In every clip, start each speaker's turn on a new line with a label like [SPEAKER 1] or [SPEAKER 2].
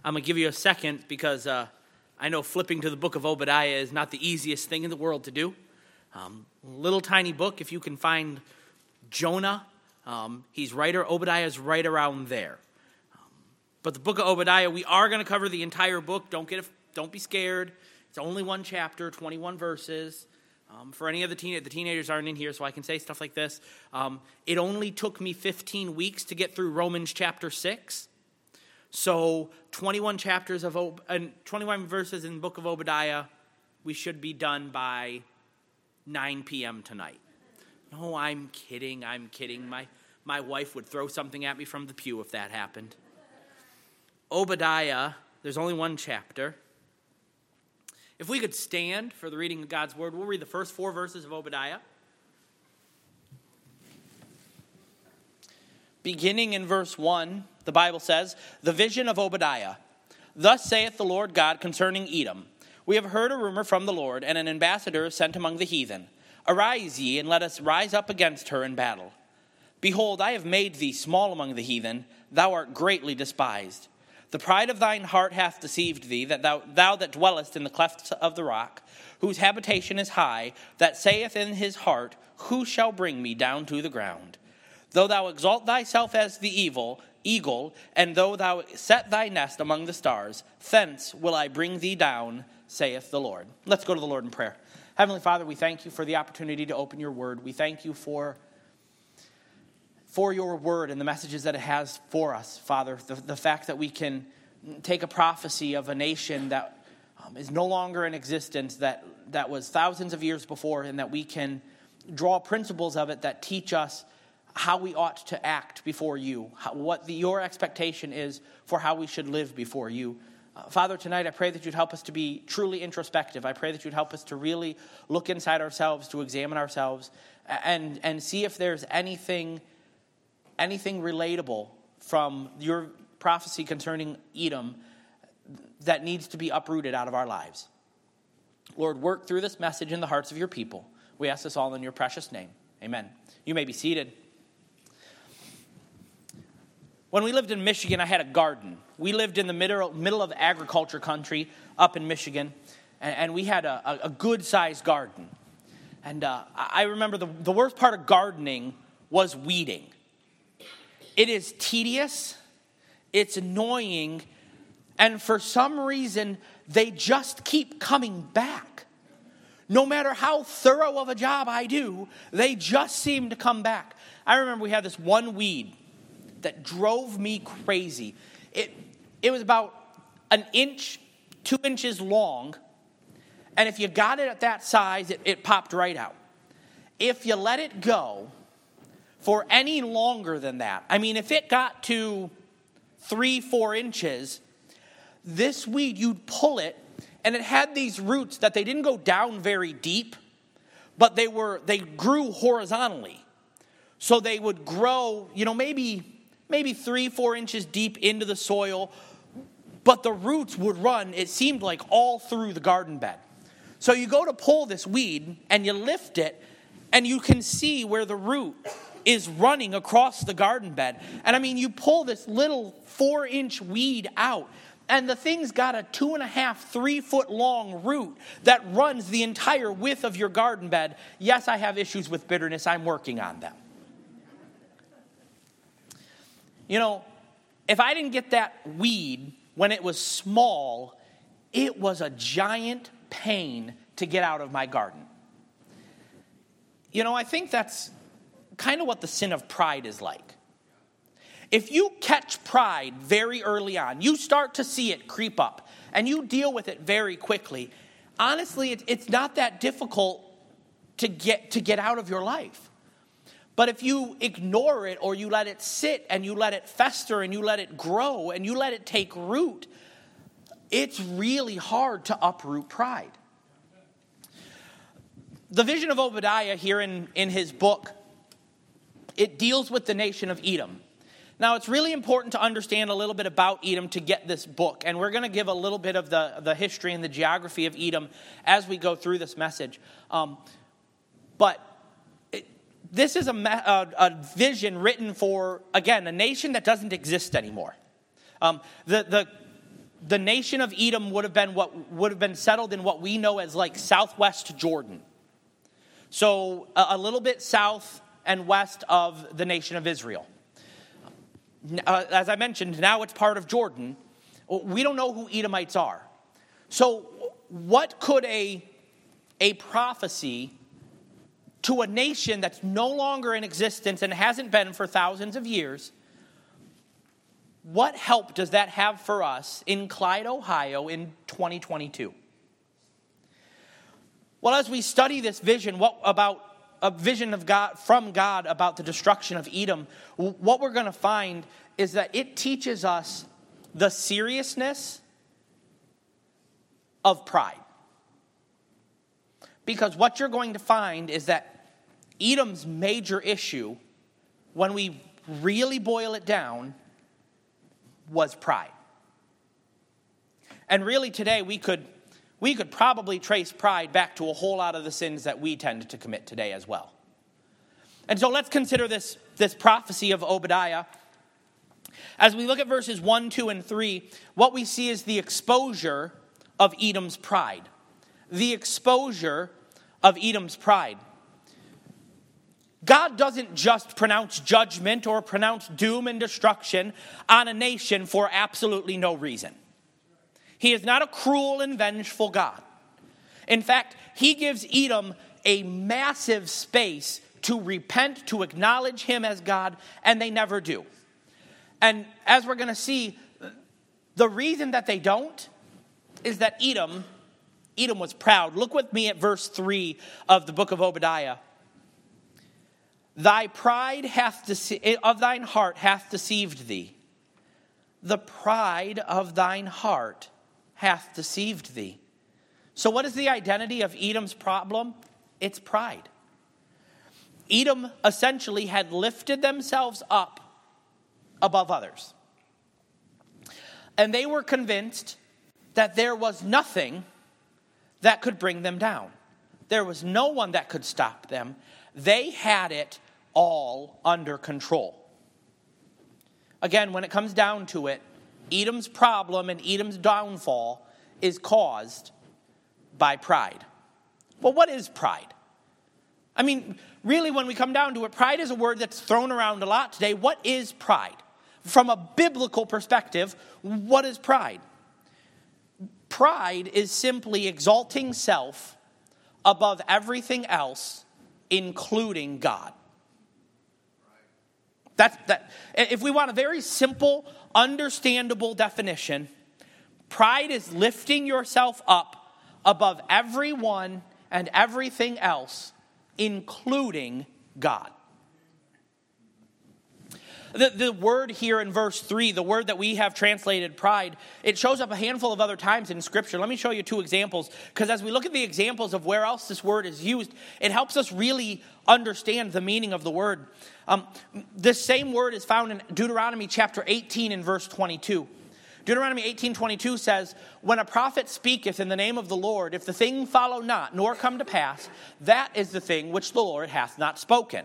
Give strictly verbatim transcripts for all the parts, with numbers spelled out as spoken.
[SPEAKER 1] I'm going to give you a second because uh, I know flipping to the book of Obadiah is not the easiest thing in the world to do. Um, little tiny book, if you can find Jonah, um, he's right, or Obadiah's right around there. Um, but the book of Obadiah, we are going to cover the entire book. Don't get, don't be scared. It's only one chapter, twenty-one verses. Um, for any of the teen, the teenagers aren't in here, so I can say stuff like this. Um, it only took me fifteen weeks to get through Romans chapter six. So twenty-one chapters of Ob- uh, twenty-one verses in the book of Obadiah, we should be done by nine p.m. tonight. No, I'm kidding. I'm kidding. My my wife would throw something at me from the pew if that happened. Obadiah, there's only one chapter. If we could stand for the reading of God's word, we'll read the first four verses of Obadiah. Beginning in verse one, the Bible says, "The vision of Obadiah. Thus saith the Lord God concerning Edom. We have heard a rumor from the Lord, and an ambassador is sent among the heathen. Arise ye, and let us rise up against her in battle. Behold, I have made thee small among the heathen. Thou art greatly despised. The pride of thine heart hath deceived thee, that thou, thou that dwellest in the clefts of the rock, whose habitation is high, that saith in his heart, Who shall bring me down to the ground? Though thou exalt thyself as the evil eagle, and though thou set thy nest among the stars, thence will I bring thee down, saith the Lord." Let's go to the Lord in prayer. Heavenly Father, we thank you for the opportunity to open your word. We thank you for, for your word and the messages that it has for us, Father. The, the fact that we can take a prophecy of a nation that um, is no longer in existence, that, that was thousands of years before, and that we can draw principles of it that teach us how we ought to act before you, how, what the, your expectation is for how we should live before you. Uh, Father, tonight I pray that you'd help us to be truly introspective. I pray that you'd help us to really look inside ourselves, to examine ourselves, and, and see if there's anything, anything relatable from your prophecy concerning Edom that needs to be uprooted out of our lives. Lord, work through this message in the hearts of your people. We ask this all in your precious name. Amen. You may be seated. When we lived in Michigan, I had a garden. We lived in the middle, middle of agriculture country up in Michigan, and, and we had a, a, a good-sized garden. And uh, I remember the, the worst part of gardening was weeding. It is tedious, it's annoying, and for some reason, they just keep coming back. No matter how thorough of a job I do, they just seem to come back. I remember we had this one weed that drove me crazy. It it was about an inch, two inches long, and if you got it at that size, it, it popped right out. If you let it go for any longer than that, I mean, if it got to three, four inches, this weed, you'd pull it, and it had these roots that they didn't go down very deep, but they were they grew horizontally. So they would grow, you know, maybe maybe three, four inches deep into the soil, but the roots would run, it seemed like, all through the garden bed. So you go to pull this weed, and you lift it, and you can see where the root is running across the garden bed. And I mean, you pull this little four-inch weed out, and the thing's got a two and a half, three-foot long root that runs the entire width of your garden bed. Yes, I have issues with bitterness. I'm working on them. You know, if I didn't get that weed when it was small, it was a giant pain to get out of my garden. You know, I think that's kind of what the sin of pride is like. If you catch pride very early on, you start to see it creep up, and you deal with it very quickly, honestly, it, it's not that difficult to get to get out of your life. But if you ignore it, or you let it sit, and you let it fester, and you let it grow, and you let it take root, it's really hard to uproot pride. The vision of Obadiah here in, in his book, it deals with the nation of Edom. Now, it's really important to understand a little bit about Edom to get this book. And we're going to give a little bit of the, the history and the geography of Edom as we go through this message. Um, but it, this is a, a, a vision written for, again, a nation that doesn't exist anymore. Um, the, the, the nation of Edom would have been what would have been settled in what we know as like southwest Jordan. So a, a little bit south and west of the nation of Israel. Uh, as I mentioned, now it's part of Jordan. We don't know who Edomites are. So what could a, a prophecy to a nation that's no longer in existence and hasn't been for thousands of years, what help does that have for us in Clyde, Ohio in twenty twenty-two? Well, as we study this vision, what about a vision of God from God about the destruction of Edom, what we're going to find is that it teaches us the seriousness of pride. Because what you're going to find is that Edom's major issue, when we really boil it down, was pride. And really today we could we could probably trace pride back to a whole lot of the sins that we tend to commit today as well. And so let's consider this, this prophecy of Obadiah. As we look at verses one, two, and three, what we see is the exposure of Edom's pride. The exposure of Edom's pride. God doesn't just pronounce judgment or pronounce doom and destruction on a nation for absolutely no reason. He is not a cruel and vengeful God. In fact, he gives Edom a massive space to repent, to acknowledge him as God, and they never do. And as we're going to see, the reason that they don't is that Edom, Edom was proud. Look with me at verse three of the book of Obadiah. Thy pride hath dece- of thine heart hath deceived thee. The pride of thine heart hath deceived thee. So what is the identity of Edom's problem? It's pride. Edom essentially had lifted themselves up above others. And they were convinced that there was nothing that could bring them down. There was no one that could stop them. They had it all under control. Again, when it comes down to it, Edom's problem and Edom's downfall is caused by pride. Well, what is pride? I mean, really, when we come down to it, pride is a word that's thrown around a lot today. What is pride? From a biblical perspective, what is pride? Pride is simply exalting self above everything else, including God. That's, that, if we want a very simple, understandable definition, pride is lifting yourself up above everyone and everything else, including God. The, the word here in verse three, the word that we have translated pride, it shows up a handful of other times in Scripture. Let me show you two examples, because as we look at the examples of where else this word is used, it helps us really understand the meaning of the word. Um, this same word is found in Deuteronomy chapter eighteen and verse twenty-two. Deuteronomy eighteen twenty-two says, when a prophet speaketh in the name of the Lord, if the thing follow not, nor come to pass, that is the thing which the Lord hath not spoken.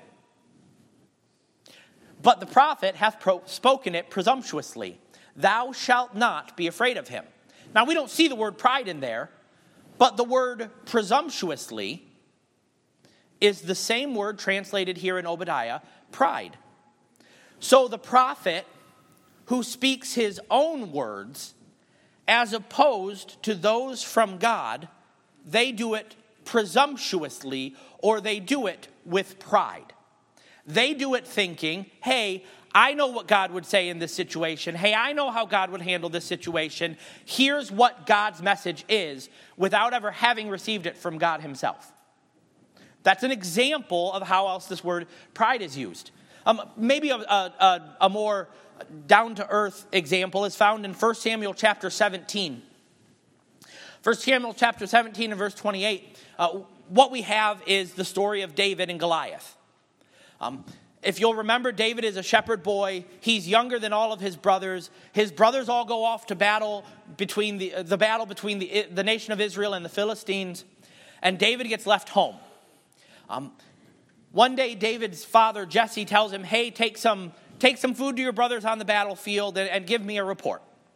[SPEAKER 1] But the prophet hath pro- spoken it presumptuously. Thou shalt not be afraid of him. Now, we don't see the word pride in there, but the word presumptuously is the same word translated here in Obadiah, pride. So the prophet who speaks his own words, as opposed to those from God, they do it presumptuously, or they do it with pride. They do it thinking, hey, I know what God would say in this situation. Hey, I know how God would handle this situation. Here's what God's message is, without ever having received it from God himself. That's an example of how else this word pride is used. Um, maybe a, a, a more down-to-earth example is found in First Samuel chapter seventeen. First Samuel chapter seventeen and verse twenty-eight. Uh, what we have is the story of David and Goliath. Um, if you'll remember, David is a shepherd boy. He's younger than all of his brothers. His brothers all go off to battle between the, the battle between the, the nation of Israel and the Philistines. And David gets left home. Um, one day, David's father, Jesse, tells him, hey, take some, take some food to your brothers on the battlefield and, and give me a report.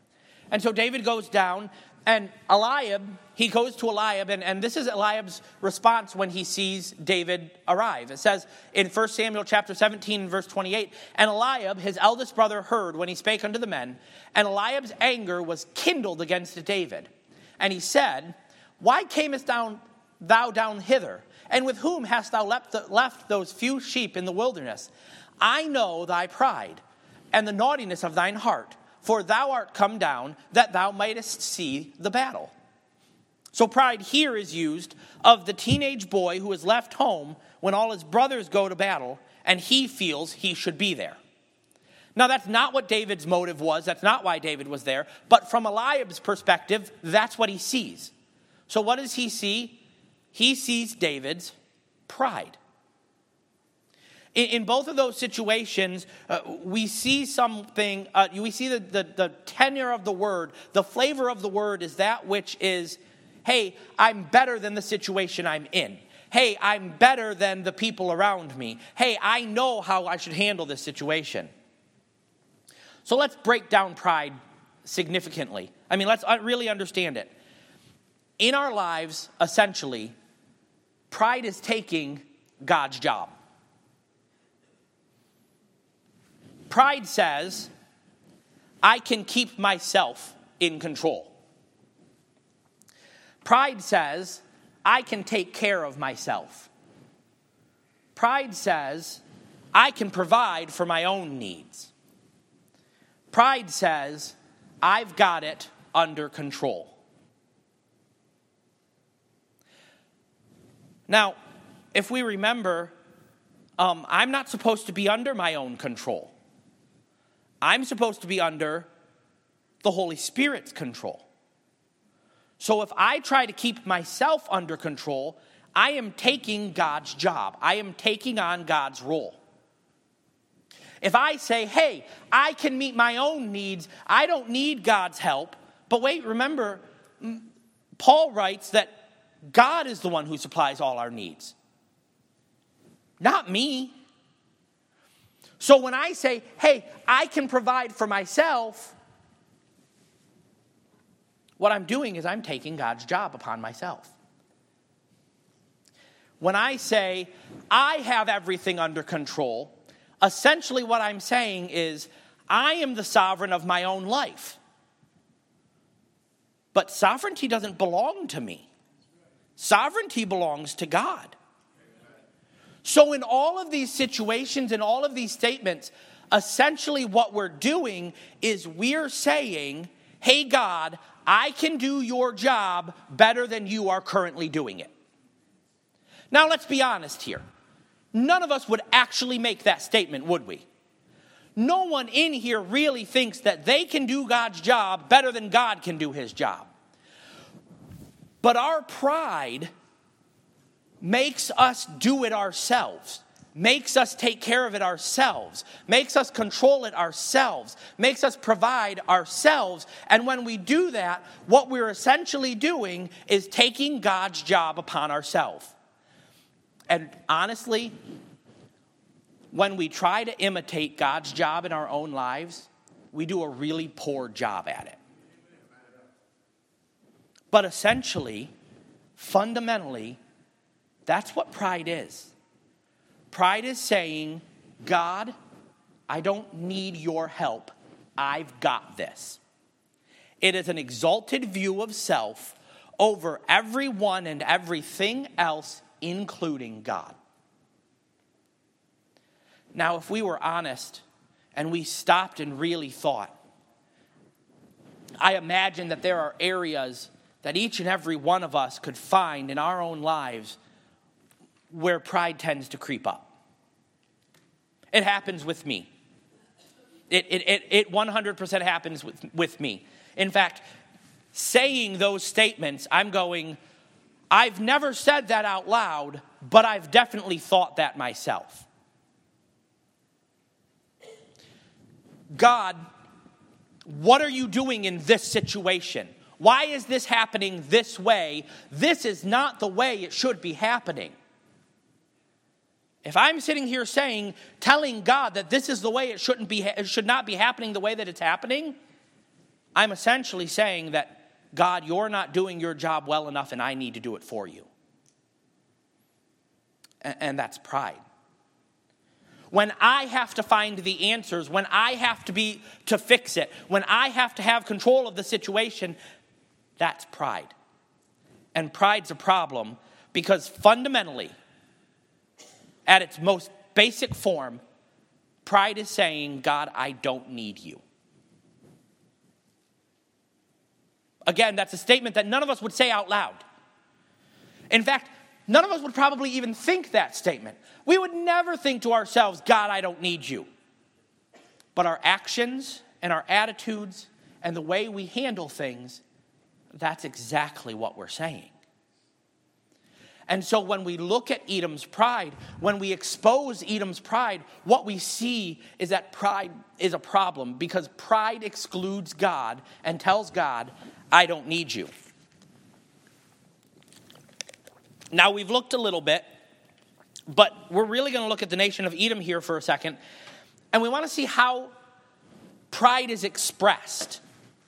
[SPEAKER 1] And so David goes down, and Eliab, he goes to Eliab, and, and this is Eliab's response when he sees David arrive. It says in First Samuel chapter seventeen, verse twenty-eight, and Eliab, his eldest brother, heard when he spake unto the men, and Eliab's anger was kindled against David. And he said, why camest down, thou down hither? And with whom hast thou left, the, left those few sheep in the wilderness? I know thy pride, and the naughtiness of thine heart, for thou art come down, that thou mightest see the battle. So pride here is used of the teenage boy who is left home when all his brothers go to battle, and he feels he should be there. Now, that's not what David's motive was. That's not why David was there. But from Eliab's perspective, that's what he sees. So what does he see? He sees David's pride. In, in both of those situations, uh, we see something, uh, we see the, the, the tenor of the word, the flavor of the word is that which is, hey, I'm better than the situation I'm in. Hey, I'm better than the people around me. Hey, I know how I should handle this situation. So let's break down pride significantly. I mean, let's really understand it. In our lives, essentially, pride is taking God's job. Pride says, I can keep myself in control. Pride says, I can take care of myself. Pride says, I can provide for my own needs. Pride says, I've got it under control. Now, if we remember, um, I'm not supposed to be under my own control. I'm supposed to be under the Holy Spirit's control. So if I try to keep myself under control, I am taking God's job. I am taking on God's role. If I say, hey, I can meet my own needs, I don't need God's help. But wait, remember, Paul writes that God is the one who supplies all our needs, not me. So when I say, hey, I can provide for myself, what I'm doing is I'm taking God's job upon myself. When I say, I have everything under control, essentially what I'm saying is, I am the sovereign of my own life. But sovereignty doesn't belong to me. Sovereignty belongs to God. So in all of these situations, in all of these statements, essentially what we're doing is we're saying, hey God, I can do your job better than you are currently doing it. Now let's be honest here. None of us would actually make that statement, would we? No one in here really thinks that they can do God's job better than God can do his job. But our pride makes us do it ourselves, makes us take care of it ourselves, makes us control it ourselves, makes us provide ourselves. And when we do that, what we're essentially doing is taking God's job upon ourselves. And honestly, when we try to imitate God's job in our own lives, we do a really poor job at it. But essentially, fundamentally, that's what pride is. Pride is saying, God, I don't need your help. I've got this. It is an exalted view of self over everyone and everything else, including God. Now, if we were honest and we stopped and really thought, I imagine that there are areas that each and every one of us could find in our own lives where pride tends to creep up. It happens with me. It, it, it, it one hundred percent happens with, with me. In fact, saying those statements, I'm going, I've never said that out loud, but I've definitely thought that myself. God, what are you doing in this situation? Why is this happening this way? This is not the way it should be happening. If I'm sitting here saying, telling God that this is the way it shouldn't be, it should not be happening the way that it's happening, I'm essentially saying that, God, you're not doing your job well enough and I need to do it for you. And, and that's pride. When I have to find the answers, when I have to be to fix it, when I have to have control of the situation, that's pride. And pride's a problem because fundamentally, at its most basic form, pride is saying, God, I don't need you. Again, that's a statement that none of us would say out loud. In fact, none of us would probably even think that statement. We would never think to ourselves, God, I don't need you. But our actions and our attitudes and the way we handle things, that's exactly what we're saying. And so when we look at Edom's pride, when we expose Edom's pride, what we see is that pride is a problem because pride excludes God and tells God, I don't need you. Now we've looked a little bit, but we're really going to look at the nation of Edom here for a second. And we want to see how pride is expressed.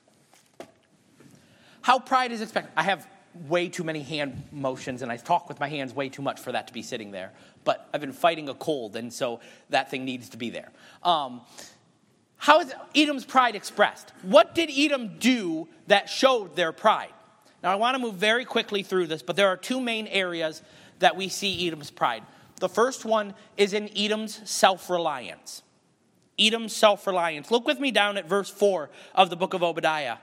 [SPEAKER 1] How pride is expressed. I have way too many hand motions, and I talk with my hands way too much for that to be sitting there. But I've been fighting a cold, and so that thing needs to be there. Um, how is Edom's pride expressed? What did Edom do that showed their pride? Now, I want to move very quickly through this, but there are two main areas that we see Edom's pride. The first one is in Edom's self-reliance. Edom's self-reliance. Look with me down at verse four of the book of Obadiah.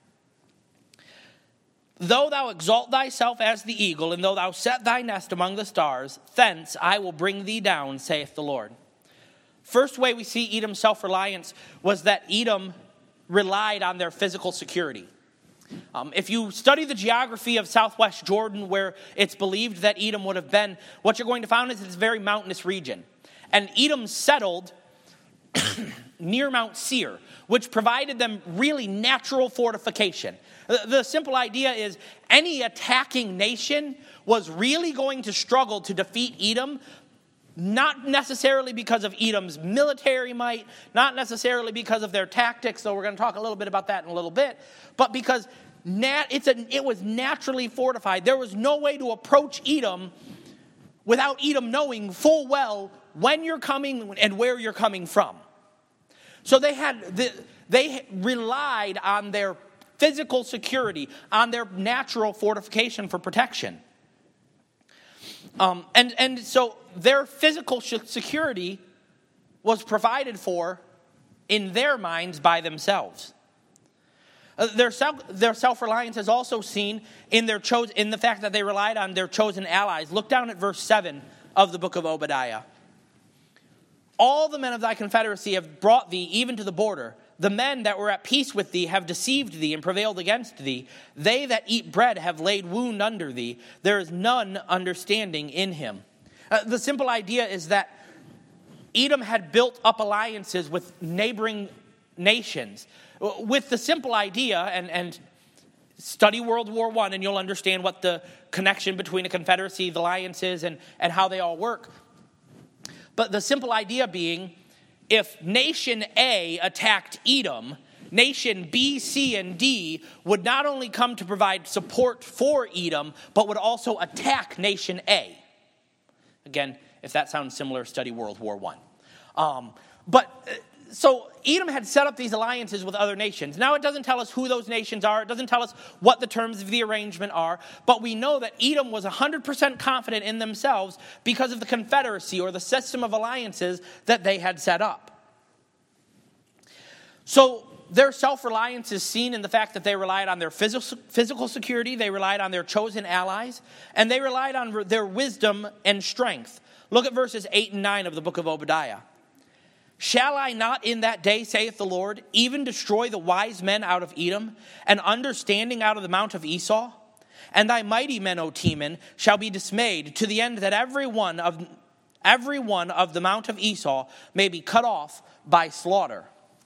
[SPEAKER 1] Though thou exalt thyself as the eagle, and though thou set thy nest among the stars, thence I will bring thee down, saith the Lord. First way we see Edom's self-reliance was that Edom relied on their physical security. Um, if you study the geography of southwest Jordan, where it's believed that Edom would have been, what you're going to find is it's a very mountainous region. And Edom settled near Mount Seir, which provided them really natural fortification. The, the simple idea is any attacking nation was really going to struggle to defeat Edom, not necessarily because of Edom's military might, not necessarily because of their tactics, though we're going to talk a little bit about that in a little bit, but because nat- it's a, it was naturally fortified. There was no way to approach Edom without Edom knowing full well when you're coming and where you're coming from. So they had the, they relied on their physical security, on their natural fortification for protection. Um, and, and so their physical security was provided for in their minds by themselves. Uh, their self, their self-reliance is also seen in their cho- in the fact that they relied on their chosen allies. Look down at verse seven of the book of Obadiah. All the men of thy confederacy have brought thee even to the border. The men that were at peace with thee have deceived thee and prevailed against thee. They that eat bread have laid wound under thee. There is none understanding in him. Uh, the simple idea is that Edom had built up alliances with neighboring nations with the simple idea, and, and study World War One, and you'll understand what the connection between a confederacy, the alliance is, and, and how they all work. But the simple idea being, if nation A attacked Edom, nation B, C, and D would not only come to provide support for Edom, but would also attack nation A. Again, if that sounds similar, study World War One. Um, but so Edom had set up these alliances with other nations. Now it doesn't tell us who those nations are. It doesn't tell us what the terms of the arrangement are. But we know that Edom was one hundred percent confident in themselves because of the confederacy or the system of alliances that they had set up. So their self-reliance is seen in the fact that they relied on their physical security, they relied on their chosen allies, and they relied on their wisdom and strength. Look at verses eight and nine of the book of Obadiah. Shall I not in that day, saith the Lord, even destroy the wise men out of Edom, and understanding out of the mount of Esau? And thy mighty men, O Teman, shall be dismayed, to the end that every one of every one of the mount of Esau may be cut off by slaughter.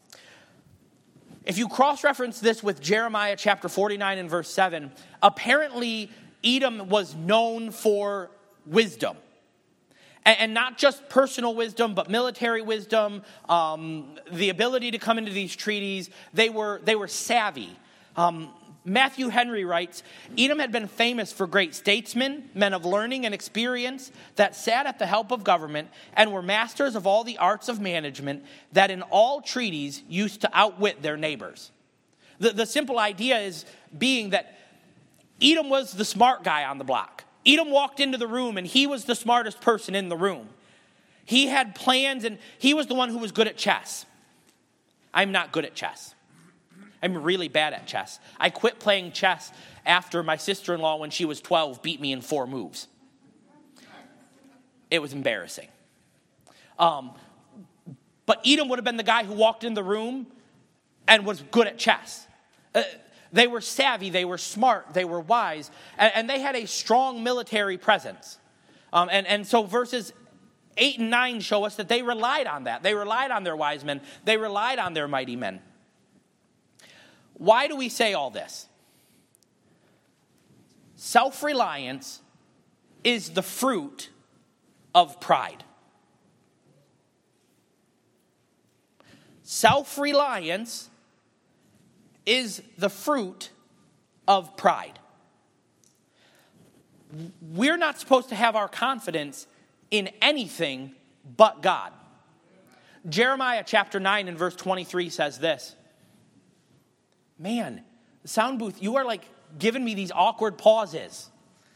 [SPEAKER 1] If you cross-reference this with Jeremiah chapter forty-nine and verse seven, apparently Edom was known for wisdom. And, and not just personal wisdom, but military wisdom, um, the ability to come into these treaties. They were, they were savvy. Um, Matthew Henry writes, Edom had been famous for great statesmen, men of learning and experience that sat at the help of government and were masters of all the arts of management that in all treaties used to outwit their neighbors. The, the simple idea is being that Edom was the smart guy on the block. Edom walked into the room and he was the smartest person in the room. He had plans and he was the one who was good at chess. I'm not good at chess. I'm really bad at chess. I quit playing chess after my sister-in-law, when she was twelve, beat me in four moves. It was embarrassing. Um, but Edom would have been the guy who walked in the room and was good at chess. Uh, they were savvy, they were smart, they were wise, and, and they had a strong military presence. Um, and, and so verses eight and nine show us that they relied on that. They relied on their wise men. They relied on their mighty men. Why do we say all this? Self-reliance is the fruit of pride. Self-reliance is the fruit of pride. We're not supposed to have our confidence in anything but God. Jeremiah chapter nine and verse twenty-three says this. Man, the sound booth, you are like giving me these awkward pauses.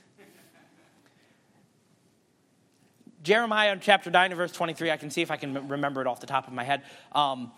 [SPEAKER 1] Jeremiah chapter nine and verse twenty-three, I can see if I can remember it off the top of my head. Um,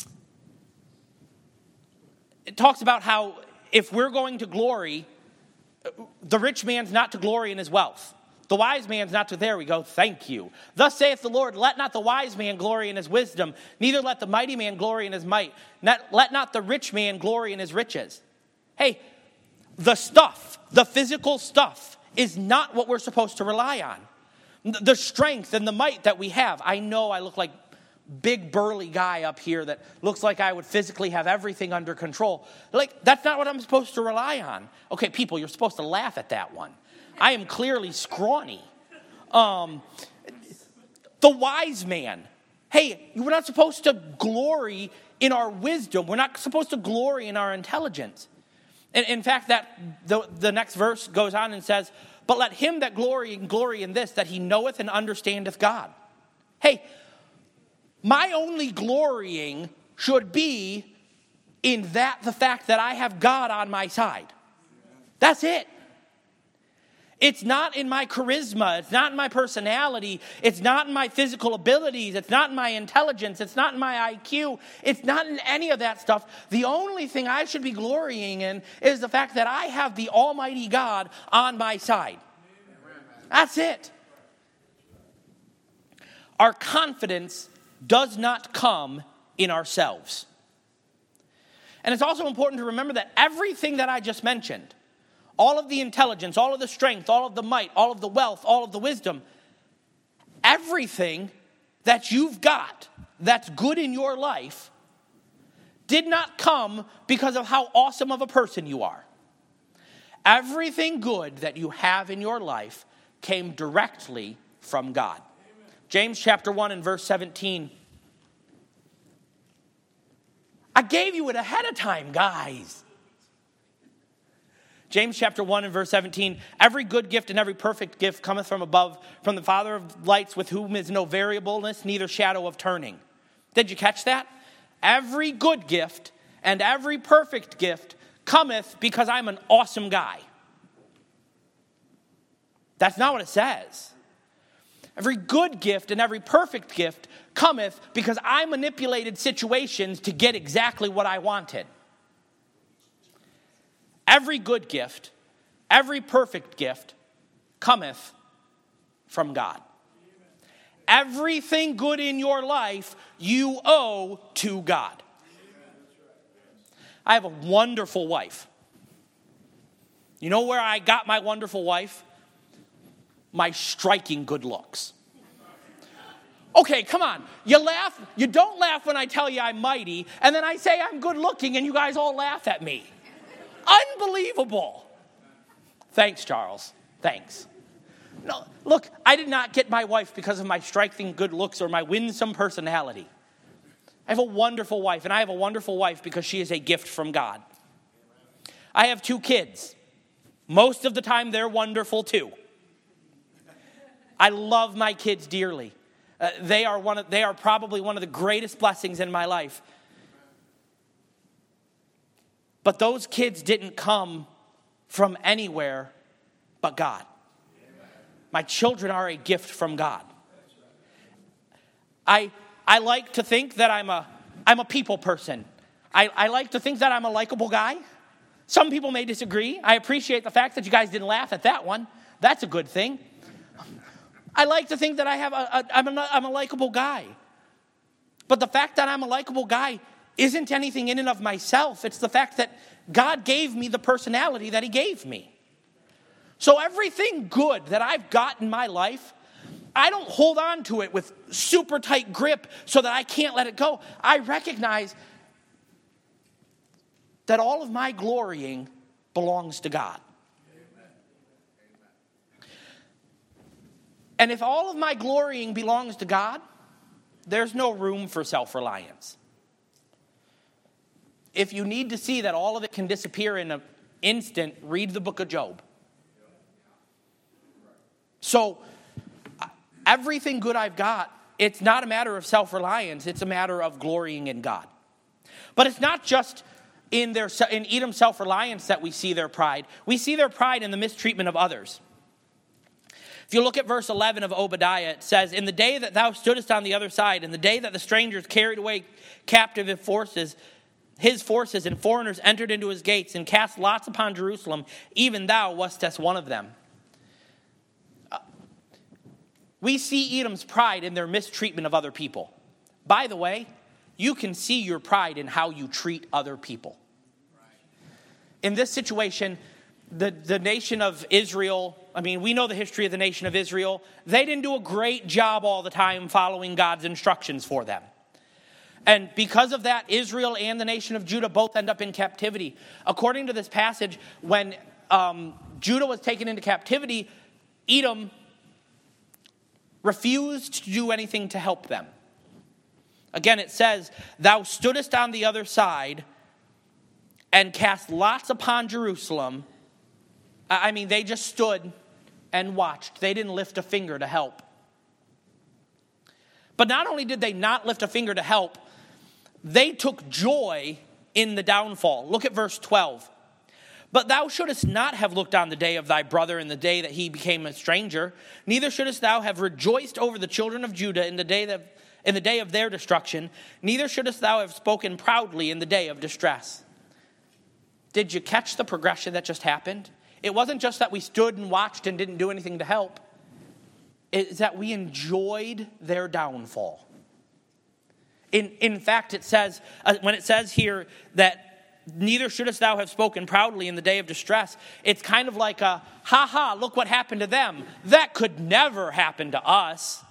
[SPEAKER 1] it talks about how if we're going to glory, the rich man's not to glory in his wealth. The wise man's not to, there we go, thank you. Thus saith the Lord, let not the wise man glory in his wisdom, neither let the mighty man glory in his might. Not, let not the rich man glory in his riches. Hey, the stuff, the physical stuff, is not what we're supposed to rely on. The strength and the might that we have. I know I look like big burly guy up here that looks like I would physically have everything under control. Like, that's not what I'm supposed to rely on. Okay, people, you're supposed to laugh at that one. I am clearly scrawny. Um, the wise man. Hey, we're not supposed to glory in our wisdom. We're not supposed to glory in our intelligence. And in fact, that the, the next verse goes on and says, but let him that glory glory in this, that he knoweth and understandeth God. Hey, my only glorying should be in that the fact that I have God on my side. That's it. It's not in my charisma. It's not in my personality. It's not in my physical abilities. It's not in my intelligence. It's not in my I Q. It's not in any of that stuff. The only thing I should be glorying in is the fact that I have the Almighty God on my side. That's it. Our confidence does not come in ourselves. And it's also important to remember that everything that I just mentioned, all of the intelligence, all of the strength, all of the might, all of the wealth, all of the wisdom, everything that you've got that's good in your life did not come because of how awesome of a person you are. Everything good that you have in your life came directly from God. James chapter one and verse seventeen. I gave you it ahead of time, guys. James chapter one and verse seventeen, every good gift and every perfect gift cometh from above, from the Father of lights, with whom is no variableness, neither shadow of turning. Did you catch that? Every good gift and every perfect gift cometh because I'm an awesome guy. That's not what it says. Every good gift and every perfect gift cometh because I manipulated situations to get exactly what I wanted. Every good gift, every perfect gift cometh from God. Everything good in your life you owe to God. I have a wonderful wife. You know where I got my wonderful wife? My striking good looks. Okay, come on. You laugh. You don't laugh when I tell you I'm mighty, and then I say I'm good looking, and you guys all laugh at me. Unbelievable. Thanks, Charles. Thanks. No, look, I did not get my wife because of my striking good looks or my winsome personality. I have a wonderful wife, and I have a wonderful wife because she is a gift from God. I have two kids. Most of the time, they're wonderful too. I love my kids dearly. Uh, they are one of, they are probably one of the greatest blessings in my life. But those kids didn't come from anywhere but God. My children are a gift from God. I I like to think that I'm a I'm a people person. I, I like to think that I'm a likable guy. Some people may disagree. I appreciate the fact that you guys didn't laugh at that one. That's a good thing. I like to think that I have a, a I'm a I'm a likable guy. But the fact that I'm a likable guy isn't anything in and of myself. It's the fact that God gave me the personality that he gave me. So everything good that I've got in my life, I don't hold on to it with super tight grip so that I can't let it go. I recognize that all of my glorying belongs to God. Amen. And if all of my glorying belongs to God, there's no room for self-reliance. If you need to see that all of it can disappear in an instant, read the book of Job. So, everything good I've got, it's not a matter of self-reliance, it's a matter of glorying in God. But it's not just in their in Edom's self-reliance that we see their pride. We see their pride in the mistreatment of others. If you look at verse eleven of Obadiah, it says, "In the day that thou stoodest on the other side, in the day that the strangers carried away captive forces, his forces and foreigners entered into his gates and cast lots upon Jerusalem, even thou wast as one of them." We see Edom's pride in their mistreatment of other people. By the way, you can see your pride in how you treat other people. In this situation, the, the nation of Israel, I mean, we know the history of the nation of Israel. They didn't do a great job all the time following God's instructions for them. And because of that, Israel and the nation of Judah both end up in captivity. According to this passage, when um, Judah was taken into captivity, Edom refused to do anything to help them. Again, it says, "Thou stoodest on the other side and cast lots upon Jerusalem." I mean, they just stood and watched. They didn't lift a finger to help. But not only did they not lift a finger to help, they took joy in the downfall. Look at verse twelve. "But thou shouldest not have looked on the day of thy brother in the day that he became a stranger. Neither shouldest thou have rejoiced over the children of Judah in the day that, in the day of their destruction. Neither shouldest thou have spoken proudly in the day of distress." Did you catch the progression that just happened? It wasn't just that we stood and watched and didn't do anything to help. It's that we enjoyed their downfall. In, in fact, it says, uh, when it says here that neither shouldest thou have spoken proudly in the day of distress, it's kind of like a, ha ha, look what happened to them. That could never happen to us.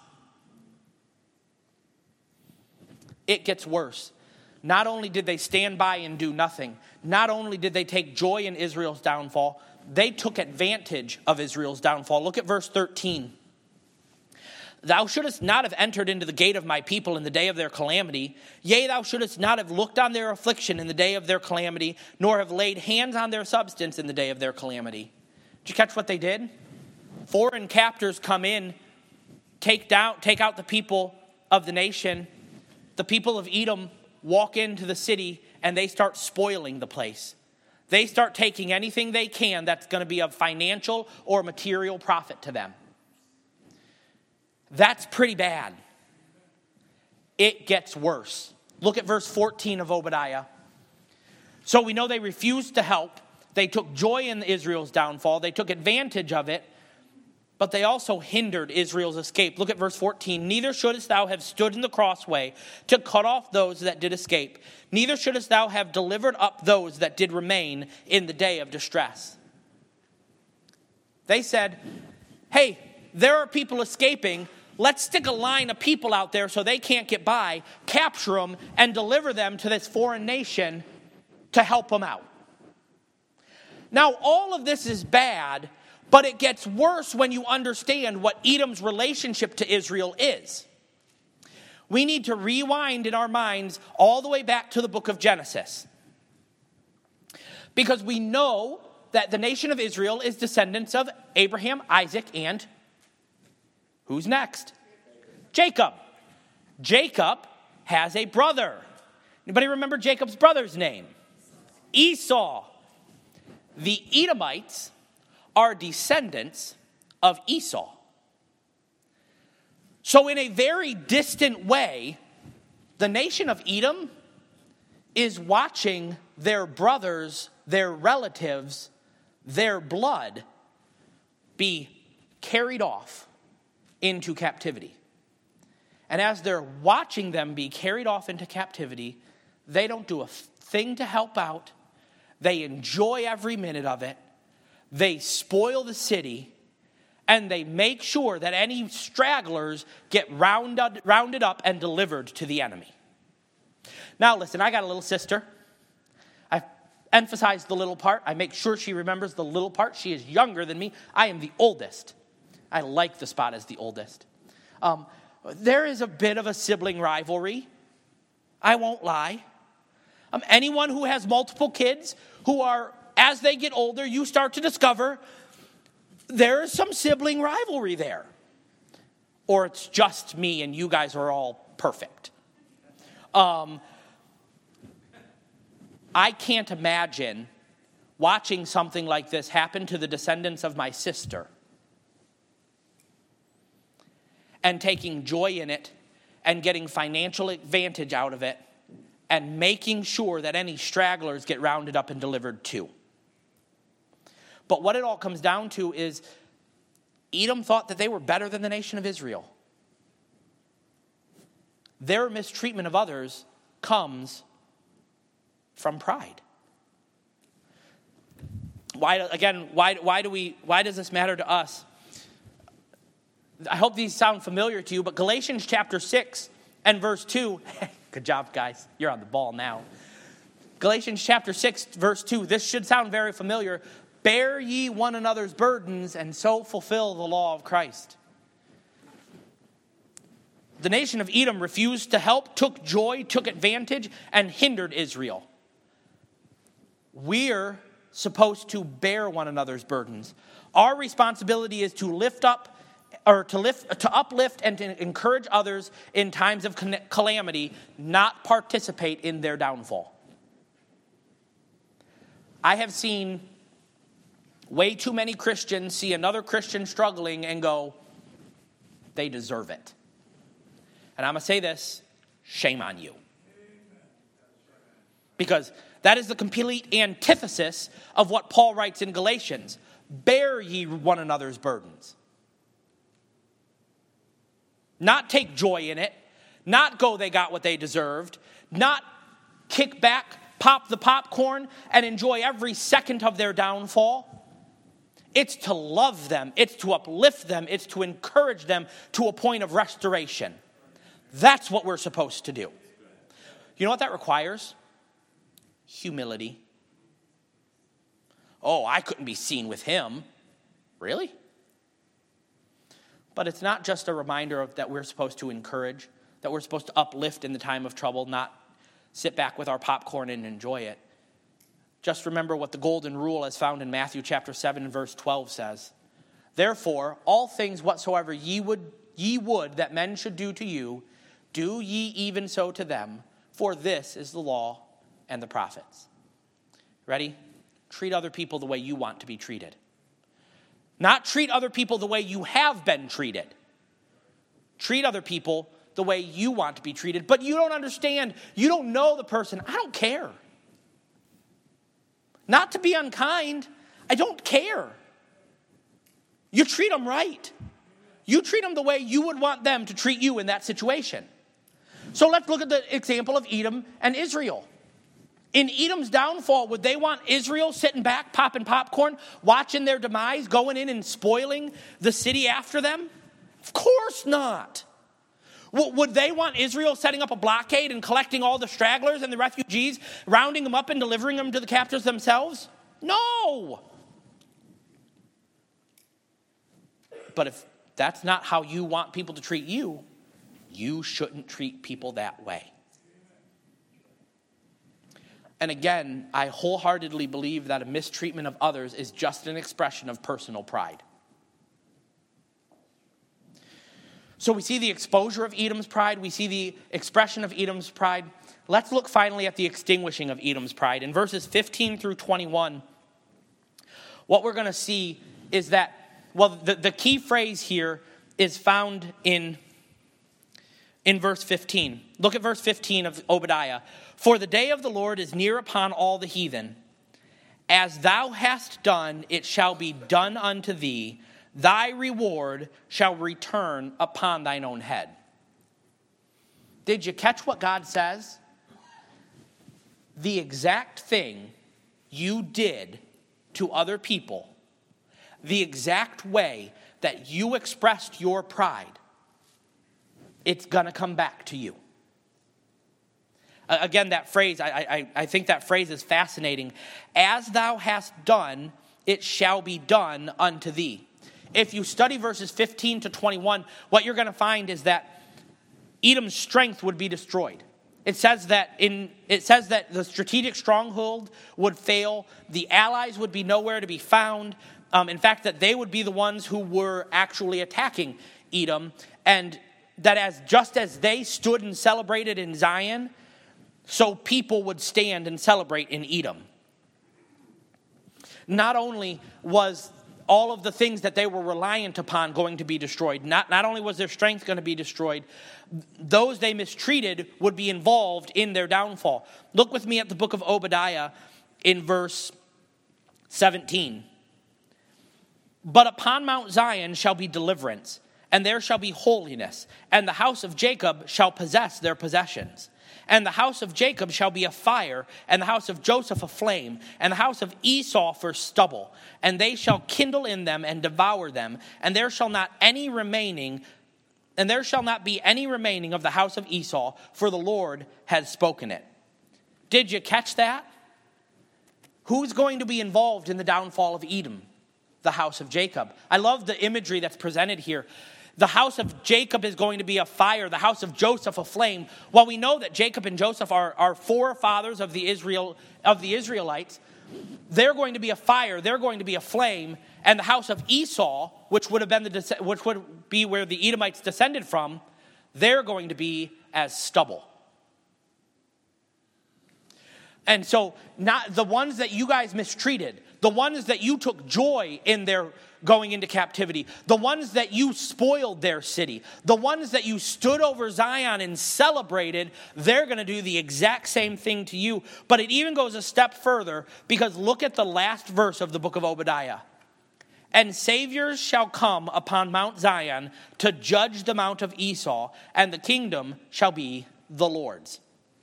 [SPEAKER 1] It gets worse. Not only did they stand by and do nothing, not only did they take joy in Israel's downfall, they took advantage of Israel's downfall. Look at verse thirteen. "Thou shouldest not have entered into the gate of my people in the day of their calamity. Yea, thou shouldest not have looked on their affliction in the day of their calamity, nor have laid hands on their substance in the day of their calamity." Did you catch what they did? Foreign captors come in, take down, take out the people of the nation. The people of Edom walk into the city and they start spoiling the place. They start taking anything they can that's going to be of financial or material profit to them. That's pretty bad. It gets worse. Look at verse fourteen of Obadiah. "So we know they refused to help. They took joy in Israel's downfall. They took advantage of it, but they also hindered Israel's escape." Look at verse fourteen. "Neither shouldest thou have stood in the crossway to cut off those that did escape. Neither shouldest thou have delivered up those that did remain in the day of distress." They said, hey, there are people escaping. Let's stick a line of people out there so they can't get by, capture them, and deliver them to this foreign nation to help them out. Now, all of this is bad, But it gets worse when you understand what Edom's relationship to Israel is. We need to rewind in our minds all the way back to the book of Genesis. Because we know that the nation of Israel is descendants of Abraham, Isaac, and who's next? Jacob. Jacob has a brother. Anybody remember Jacob's brother's name? Esau. The Edomites are descendants of Esau. So in a very distant way, the nation of Edom is watching their brothers, their relatives, their blood be carried off into captivity. And as they're watching them be carried off into captivity, they don't do a thing to help out. They enjoy every minute of it. They spoil the city, and they make sure that any stragglers get rounded, rounded up and delivered to the enemy. Now listen, I got a little sister. I emphasize the little part. I make sure she remembers the little part. She is younger than me. I am the oldest. I like the spot as the oldest. Um, there is a bit of a sibling rivalry. I won't lie. Um, anyone who has multiple kids who are, as they get older, you start to discover there is some sibling rivalry there. Or it's just me and you guys are all perfect. Um, I can't imagine watching something like this happen to the descendants of my sister and taking joy in it and getting financial advantage out of it and making sure that any stragglers get rounded up and delivered too. But what it all comes down to is Edom thought that they were better than the nation of Israel. Their mistreatment of others comes from pride. Why, again, why, why do we, why does this matter to us? I hope these sound familiar to you, but Galatians chapter six and verse two, good job, guys. You're on the ball now. Galatians chapter six, verse two, this should sound very familiar. Bear ye one another's burdens, and so fulfill the law of Christ. The nation of Edom refused to help, took joy, took advantage, and hindered Israel. We're supposed to bear one another's burdens. Our responsibility is to lift up, or to lift, to uplift and to encourage others in times of calamity, not participate in their downfall. I have seen way too many Christians see another Christian struggling and go, they deserve it. And I'm going to say this, shame on you. Because that is the complete antithesis of what Paul writes in Galatians. Bear ye one another's burdens. Not take joy in it. Not go they got what they deserved. Not kick back, pop the popcorn, and enjoy every second of their downfall. It's to love them. It's to uplift them. It's to encourage them to a point of restoration. That's what we're supposed to do. You know what that requires? Humility. Oh, I couldn't be seen with him. Really? But it's not just a reminder of that we're supposed to encourage, that we're supposed to uplift in the time of trouble, not sit back with our popcorn and enjoy it. Just remember what the golden rule as found in Matthew chapter seven and verse twelve says. Therefore, all things whatsoever ye would, ye would that men should do to you, do ye even so to them, for this is the law and the prophets. Ready? Treat other people the way you want to be treated. Not treat other people the way you have been treated. Treat other people the way you want to be treated. But you don't understand. You don't know the person. I don't care. Not to be unkind. I don't care. You treat them right. You treat them the way you would want them to treat you in that situation. So let's look at the example of Edom and Israel. In Edom's downfall, would they want Israel sitting back, popping popcorn, watching their demise, going in and spoiling the city after them? Of course not. Would they want Israel setting up a blockade and collecting all the stragglers and the refugees, rounding them up and delivering them to the captors themselves? No. But if that's not how you want people to treat you, you shouldn't treat people that way. And again, I wholeheartedly believe that a mistreatment of others is just an expression of personal pride. So we see the exposure of Edom's pride. We see the expression of Edom's pride. Let's look finally at the extinguishing of Edom's pride. In verses fifteen through twenty-one, what we're going to see is that, well, the, the key phrase here is found in, in verse fifteen. Look at verse fifteen of Obadiah. For the day of the Lord is near upon all the heathen. As thou hast done, it shall be done unto thee. Thy reward shall return upon thine own head. Did you catch what God says? The exact thing you did to other people, the exact way that you expressed your pride, it's going to come back to you. Again, that phrase, I, I, I think that phrase is fascinating. As thou hast done, it shall be done unto thee. If you study verses fifteen to twenty-one, what you're going to find is that Edom's strength would be destroyed. It says that in it says that the strategic stronghold would fail. The allies would be nowhere to be found. Um, in fact, that they would be the ones who were actually attacking Edom, and that as just as they stood and celebrated in Zion, so people would stand and celebrate in Edom. Not only was all of the things that they were reliant upon going to be destroyed, not, not only was their strength going to be destroyed, those they mistreated would be involved in their downfall. Look with me at the book of Obadiah in verse seventeen. But upon Mount Zion shall be deliverance, and there shall be holiness, and the house of Jacob shall possess their possessions. And the house of Jacob shall be a fire, and the house of Joseph a flame, and the house of Esau for stubble. And they shall kindle in them and devour them, and there shall not any remaining, and there shall not be any remaining of the house of Esau, for the Lord has spoken it. Did you catch that? Who's going to be involved in the downfall of Edom? The house of Jacob. I love the imagery that's presented here. The house of Jacob is going to be a fire, the house of Joseph a flame. While we know that Jacob and Joseph are, are forefathers of the Israel of the Israelites, they're going to be a fire, they're going to be a flame, and the house of Esau, which would have been the which would be where the Edomites descended from, they're going to be as stubble. And so, not the ones that you guys mistreated, the ones that you took joy in their going into captivity, the ones that you spoiled their city, the ones that you stood over Zion and celebrated, they're going to do the exact same thing to you. But it even goes a step further, because look at the last verse of the book of Obadiah. And saviors shall come upon Mount Zion to judge the mount of Esau, and the kingdom shall be the Lord's.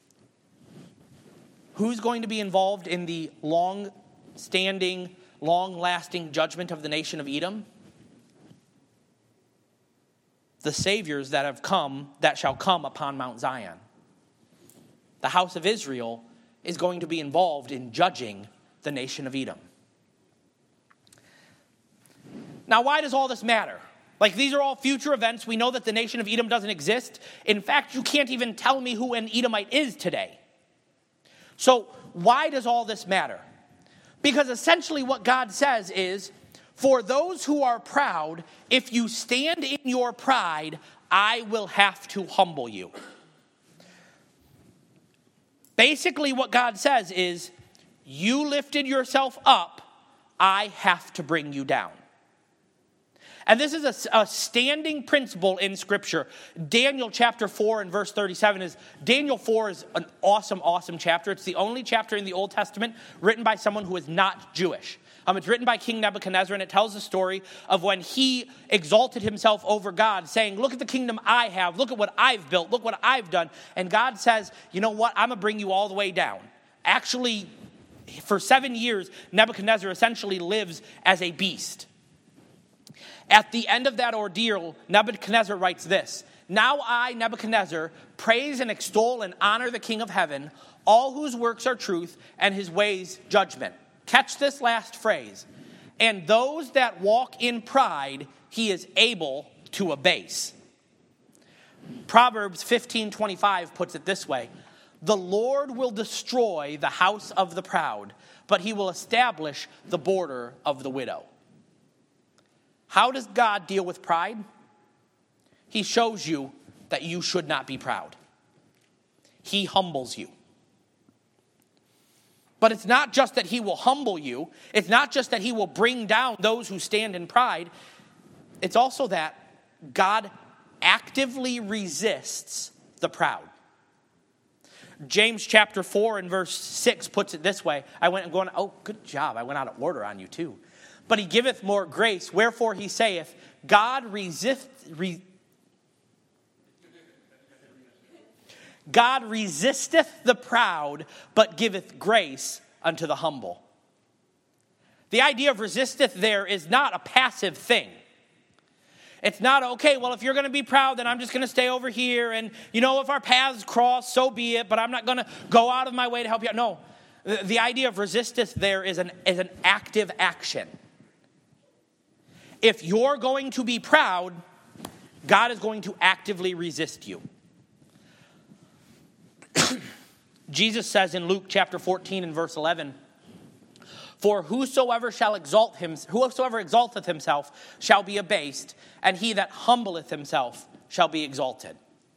[SPEAKER 1] Who's going to be involved in the long-standing, long-lasting judgment of the nation of Edom? The saviors that have come, that shall come upon Mount Zion. The house of Israel is going to be involved in judging the nation of Edom. Now, why does all this matter? Like, these are all future events. We know that the nation of Edom doesn't exist. In fact, you can't even tell me who an Edomite is today. So why does all this matter? Because essentially what God says is, for those who are proud, if you stand in your pride, I will have to humble you. Basically what God says is, you lifted yourself up, I have to bring you down. And this is a, a standing principle in Scripture. Daniel chapter four and verse thirty-seven is, Daniel four is an awesome, awesome chapter. It's the only chapter in the Old Testament written by someone who is not Jewish. Um, it's written by King Nebuchadnezzar, and it tells the story of when he exalted himself over God, saying, look at the kingdom I have, look at what I've built, look what I've done. And God says, you know what, I'm going to bring you all the way down. Actually, for seven years, Nebuchadnezzar essentially lives as a beast. At the end of that ordeal, Nebuchadnezzar writes this: now I, Nebuchadnezzar, praise and extol and honor the King of heaven, all whose works are truth and his ways judgment. Catch this last phrase. And those that walk in pride, he is able to abase. Proverbs fifteen twenty-five puts it this way: the Lord will destroy the house of the proud, but he will establish the border of the widow. How does God deal with pride? He shows you that you should not be proud. He humbles you. But it's not just that he will humble you. It's not just that he will bring down those who stand in pride. It's also that God actively resists the proud. James chapter four and verse six puts it this way. I went and going, oh, good job. I went out of order on you too. But he giveth more grace. Wherefore he saith, God resist, re, God resisteth the proud, but giveth grace unto the humble. The idea of resisteth there is not a passive thing. It's not, okay, well, if you're going to be proud, then I'm just going to stay over here. And, you know, if our paths cross, so be it. But I'm not going to go out of my way to help you out. No, the, the idea of resisteth there is an, is an active action. If you're going to be proud, God is going to actively resist you. Jesus says in Luke chapter fourteen and verse eleven, for whosoever shall exalt him, whosoever exalteth himself shall be abased, and he that humbleth himself shall be exalted.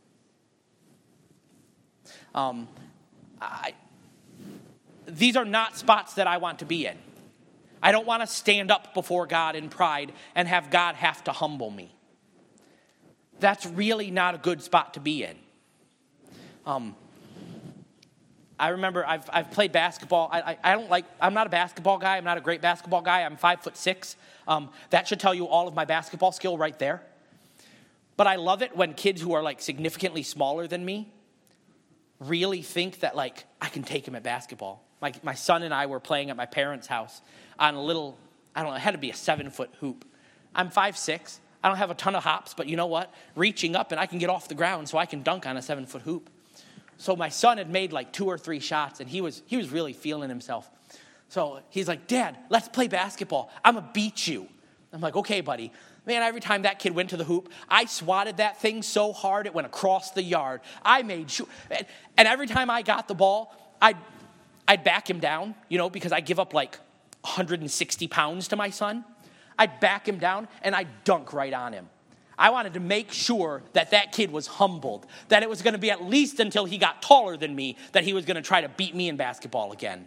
[SPEAKER 1] Um, I, these are not spots that I want to be in. I don't want to stand up before God in pride and have God have to humble me. That's really not a good spot to be in. Um, I remember I've I've played basketball. I, I I don't like. I'm not a basketball guy. I'm not a great basketball guy. I'm five foot six. Um, that should tell you all of my basketball skill right there. But I love it when kids who are like significantly smaller than me really think that like I can take them at basketball. My my son and I were playing at my parents' house on a little. I don't know. It had to be a seven foot hoop. I'm five six. I don't have a ton of hops, but you know what? Reaching up and I can get off the ground so I can dunk on a seven foot hoop. So my son had made like two or three shots, and he was he was really feeling himself. So he's like, Dad, let's play basketball. I'm going to beat you. I'm like, okay, buddy. Man, every time that kid went to the hoop, I swatted that thing so hard it went across the yard. I made sure. And every time I got the ball, I'd, I'd back him down, you know, because I give up like one hundred sixty pounds to my son. I'd back him down, and I'd dunk right on him. I wanted to make sure that that kid was humbled, that it was going to be at least until he got taller than me that he was going to try to beat me in basketball again.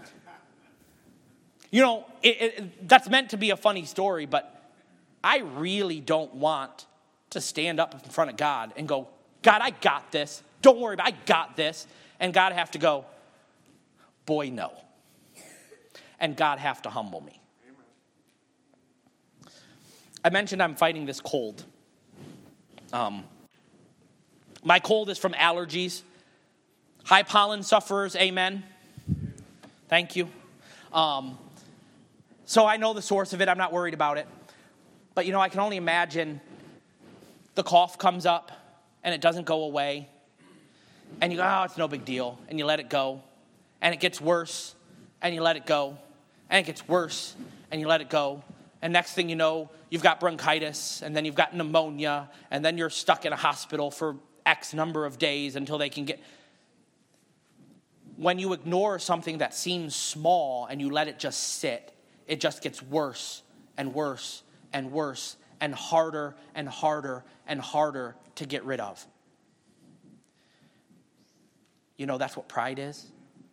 [SPEAKER 1] You know, it, it, that's meant to be a funny story, but I really don't want to stand up in front of God and go, God, I got this. Don't worry about it. I got this. And God have to go, boy, no. And God have to humble me. I mentioned I'm fighting this cold. Um, my cold is from allergies. High pollen sufferers, amen. Thank you. Um, so I know the source of it. I'm not worried about it. But, you know, I can only imagine the cough comes up and it doesn't go away. And you go, oh, it's no big deal. And you let it go. And it gets worse. And you let it go. And it gets worse. And you let it go. And next thing you know, you've got bronchitis, and then you've got pneumonia, and then you're stuck in a hospital for X number of days until they can get... When you ignore something that seems small and you let it just sit, it just gets worse and worse and worse and harder and harder and harder to get rid of. You know, that's what pride is.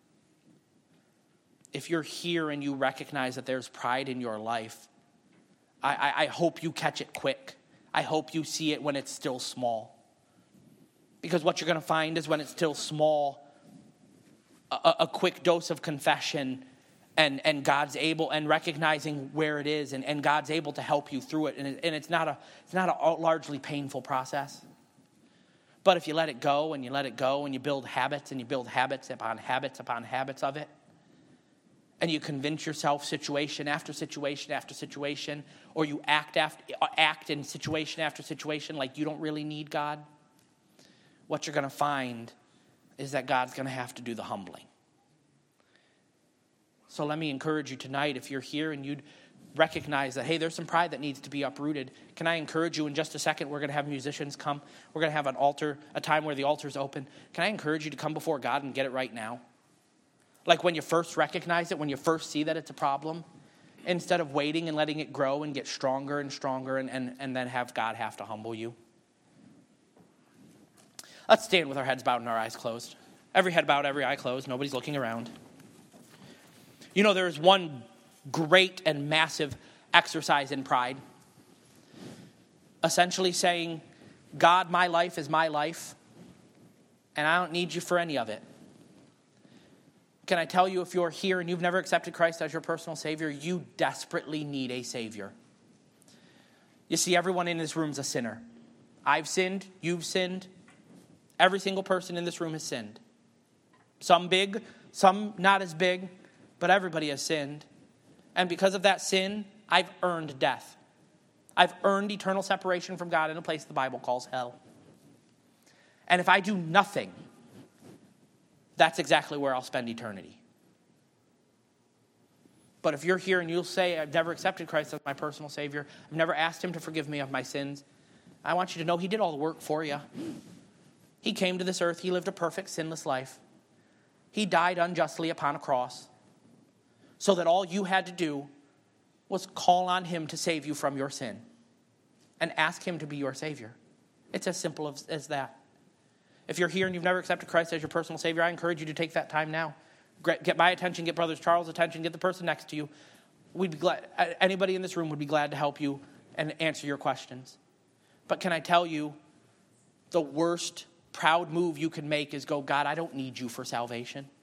[SPEAKER 1] If you're here and you recognize that there's pride in your life, I, I, I hope you catch it quick. I hope you see it when it's still small. Because what you're going to find is when it's still small, a, a quick dose of confession and, and God's able, and recognizing where it is, and, and God's able to help you through it. And, it, and it's not a it's not a largely painful process. But if you let it go and you let it go and you build habits and you build habits upon habits upon habits of it, and you convince yourself situation after situation after situation, or you act after, act in situation after situation like you don't really need God, what you're going to find is that God's going to have to do the humbling. So let me encourage you tonight, if you're here and you'd recognize that, hey, there's some pride that needs to be uprooted. Can I encourage you in just a second? We're going to have musicians come. We're going to have an altar, a time where the altar's open. Can I encourage you to come before God and get it right now? Like when you first recognize it, when you first see that it's a problem, instead of waiting and letting it grow and get stronger and stronger and, and, and then have God have to humble you. Let's stand with our heads bowed and our eyes closed. Every head bowed, every eye closed. Nobody's looking around. You know, there's one great and massive exercise in pride. Essentially saying, God, my life is my life, and I don't need you for any of it. Can I tell you, if you're here and you've never accepted Christ as your personal Savior, you desperately need a Savior. You see, everyone in this room is a sinner. I've sinned, you've sinned. Every single person in this room has sinned. Some big, some not as big, but everybody has sinned. And because of that sin, I've earned death. I've earned eternal separation from God in a place the Bible calls hell. And if I do nothing, that's exactly where I'll spend eternity. But if you're here and you'll say, I've never accepted Christ as my personal Savior, I've never asked him to forgive me of my sins, I want you to know he did all the work for you. He came to this earth. He lived a perfect, sinless life. He died unjustly upon a cross so that all you had to do was call on him to save you from your sin and ask him to be your Savior. It's as simple as, as that. If you're here and you've never accepted Christ as your personal Savior, I encourage you to take that time now. Get my attention, get Brother Charles' attention, get the person next to you. We'd be glad, anybody in this room would be glad to help you and answer your questions. But can I tell you, the worst proud move you can make is go, God, I don't need you for salvation.